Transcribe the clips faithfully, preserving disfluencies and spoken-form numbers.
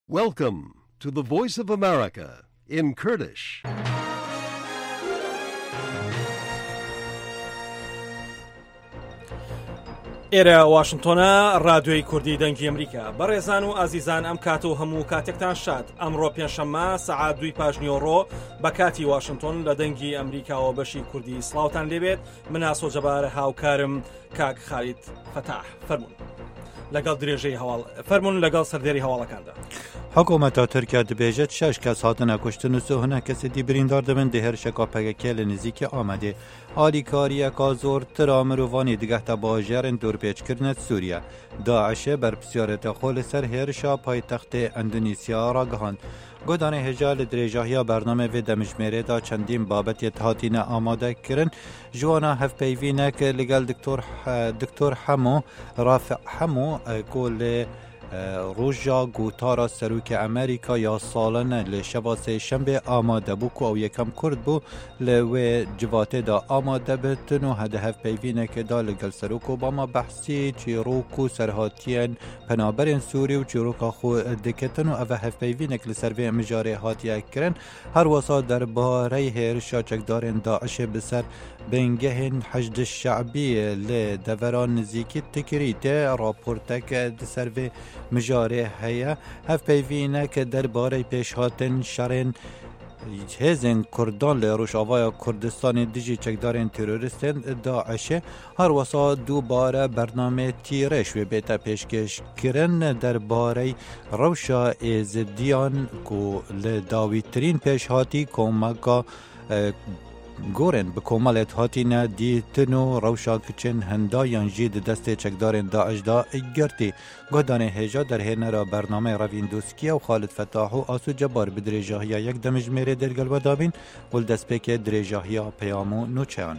Welcome to the Voice of America in Kurdish. ئێرە واشنتۆنە ڕادیۆی کوردی دەنگی ئەمریکا بەڕێزان و ئازیزان ئەم کات و هەموو کاتێکتان شاد ئەمڕۆ پێنجشەممە سەعات دوی پاژنیۆڕۆ بە کاتی واشنتۆن لە دەنگی ئەمریکاوە بەشی کوردی سڵاوتان لێبێت من ئاسۆ جەبارە هاوکارم کاک خالید فتاح فەرموون لەگەڵ درێژەی هەواڵ فەرموون لەگەڵ سەردێری هەواڵەکاندا. حکوومەتە تورکیا دەبێژێت شەش کەس هاتنە کوشتن و سۆهنە کەسێتی بریندار دەبن دەهێرشەکە پەگەکێ لە نزیکی ئامادێ ئالیکاریەکە زۆرترا مرۆڤانی دگەهتە باژێرن دوورپێچکردنە سووریا داعشێ بەرپرسیارەتە خۆ لەسەر هێرشا پایتەختێ ئەندونیسیا ڕاگەهاند گۆدانە هێژا لە درێژاهیا بەرنامە vê دەمژمێرێدا چەندین بابەتێت هاتینە ئامادەکردن جوانە هەفپەیڤینەک لەگەڵ دکتۆر هەموو ڕافع هەموو کۆ لێ ڕۆژا گوتارە سەرۆکی ئەمریکا یا ساڵەنە لە شەوا سێشەمبێ ئامادە بوو و ئەو یەکەم کورد بوو لە وێ جواتێدا ئامادە بێتن و هەدە هەفپەیڤینێکدا لەگەڵ سەرۆک ئۆباما بەحسی چیرۆک و سەرهاتیان پەنابەرێن سووری و چیرۆکا خۆ دکەتن و ئەڤە هەفپەیڤینێک لەسەر vê مژارێ هاتیەکردن هەروەسا دەربارەی هێرشا چەکدارên داعشێ بەسەر بنگەهên حەشد شەعبی لێ دەڤەران نزیکی تکریتێ راپۆرتەکە لەسەر vê مژارێ هەیە هەفپەیڤینەکە دەربارەی پێشهاتن شەڕێن هێزن کوردان لە ڕۆژاوای کوردستانی دژی چەکدارên تێرۆریستên داعشێ هەروەسا دووبارە بەرنامێ تیرەش وێ بێتە پێشکەشکردن دەربارەی ڕەوشە ئێزدیان و لە داویترین پێشهاتی کۆمەکە گۆرن بە کۆمەڵێت هاتینە دیتن و ڕەوشا کچن هەندایان ژی دەستێ چەکدارên داعشدا گرتی گۆدانێ هێژا دەرهێنەرە بەرنامەی ڕەڤیندۆسکیە و خالد فتاح و ئاسو جەبار بە درێژاهیا یەک دەمژمێرێ دەرگەڵبەدابین و دەستپێکێ درێژاهیا پەیام و نوچیان.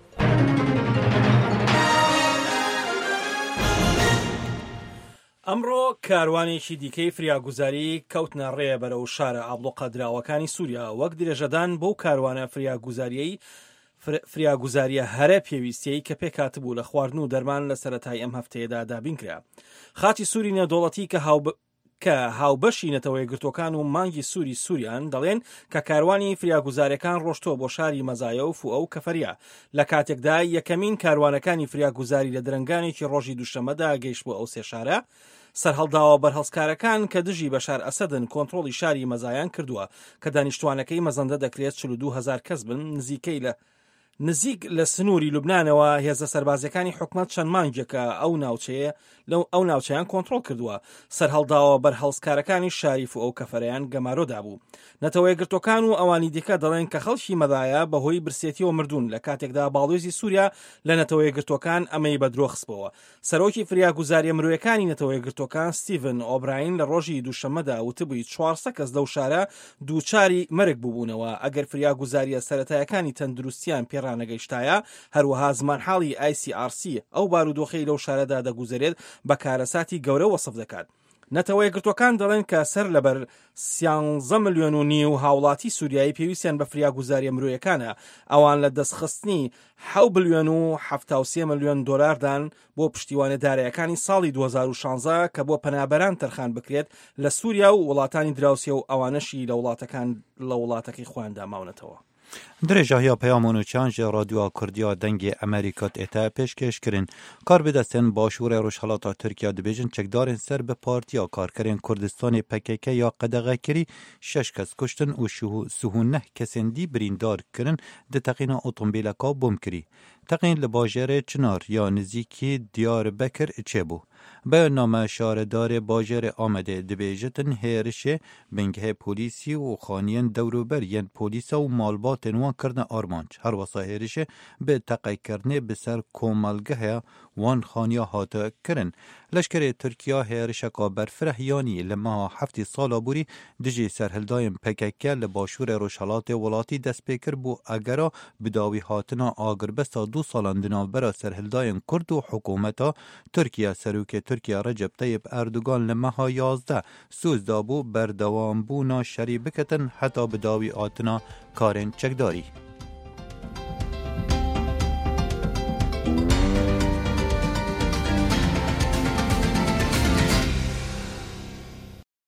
ئەمڕۆ کاروانێکی دیکەی فریاگوزاری کەوتنە ڕێ بەرەو شارە ئابلۆقە دراوەکانی سووریا وەک درێژەدان بەو کاروانە فریاگوزاریەی فریاگوزاریە هەرە پێویستەی کە پێکاتبوو لە خواردن و دەرمان لە سەرەتای ئەم هەفتەیەدا دابینکرا. خاتی سووری نێودەوڵەتی کە هاو کە هاوبەشی نەتەوەی گرتوەکان و مانگی سووری سووریان دەڵێن کە کاروانی فریاگوزارەکان ڕۆشتۆ بۆ شاری مەزایە و فوئە و کەفەریا لە کاتێکدا یەکەمین کاروانەکانی فریاگوزاری لە درەنگانێکی ڕۆژی دووشەمەدا گەیشت بۆ ئەو سێ شارە سەرهەڵداوە بەرهەڵسکارەکان کە دژی بەشار ئەسەدن کۆنتڕۆڵی شاری مەزایان کردووە کە دانیشتوانەکەی مەزەندە دەکرێت چل و دوو هەزار کەس بن نزیکەی لە نزیک لە سنووری لوبنانەوە هێزە سەربازەکانی حکومەت چەند مانگێکە ئەو ناوچەیە لەو ئەو ناوچەیان کۆنتڕۆڵ کردووە سەرهەڵداوە بەرهەڵسکارەکانی شاریف و ئەو کەفەرەیان گەمارۆدا بوو نەتەوەی گرتوەکان و ئەوانی دیکە دەڵێن کە خەڵکی مەدایە بەهۆی برسێتیەوە مردوون لە کاتێکدا باڵێزی سووریا لە نەتەوەی گرتوەکان ئەمەی بە درۆ خستبەوە. سەرۆکی فریاگوزاریە مرۆیەکانی نەتەوەی گرتوەکان ستیڤن ئۆبراین لە ڕۆژی دووشەمەدا وتبووی چوارسە کەس لەو شارە دووچاری مەرگ بووبوونەوە ئەگەر فریاگوزاریە سەرەتایەکانی تەندروستیان پێڕانەگەیشتایە هەروەها زمانحاڵی ئای سی ئار سی ئەو بارودۆخەی لەو شارەدا دەگوزارێت بە کارەساتی گەورە وەسف دەکات. نەتەوەی گرتوەکان دەڵێن کە سەر لەبەر سیانزە ملیۆن و نیو هاوڵاتی سووریایی پێویستیان بە فریاگوزاریە مرۆیەکانە ئەوان لە دەستخستنی حەوت ملیۆن و هەفتاد و سێ ملیۆن دۆلاردان بۆ پشتیوانەدارایەکانی ساڵی دوو هەزار و شانزە کە بۆ پەنابەران تەرخان بکرێت لە سووریا و وڵاتانی دراوسێ و ئەوانەشی لە وڵاتەکان لە وڵاتەکەی خۆیاندا ماونەتەوە. درێژاهیا پەیامۆنوچیان ژێ رادیۆ کوردیا دەنگی ئەمریکات ئێتا پێشکەشکردن کار بدەستێن باشوورە ڕۆژهەڵاتە تورکیا دەبێژن چەکدارên سەر بە پارتیا کارکەرên کوردستانی پەکەکە یا قەدەغەکری شەش کەس کوشتن و سوهونە کەسên دی بریندارکردن di teqîna otomobîleka bomkirî teqîn li bajêrê Çınar ya nizîkî Diyarbekir çêbû. Beyanname şaredarê bajêrê Amedê dibêjitin hêrişê bingehê polîsî û xaniyên dewrober yên polîsa û malbatên wan kirine armanc. Herwesa hêrişê bi teqekirinê bi ser komelgeheya wan xaniya hate kirin. Leşkerê Tirkiya hêrişeka berfirehyanî li meha heftê sala borî dijî serhildayên P K K li başûrê Rojhilatê welatî dest pê kir bû egera bi dawî hatina agirbesta du salan di navbera serhildayên Kurd û hikûmeta Tirkiye serokê Tirkiye Recep Tayyip Erdogan li meha yazde söz dabû berdewambûna şerî biketin heta bi dawî hatina karên çekdarî.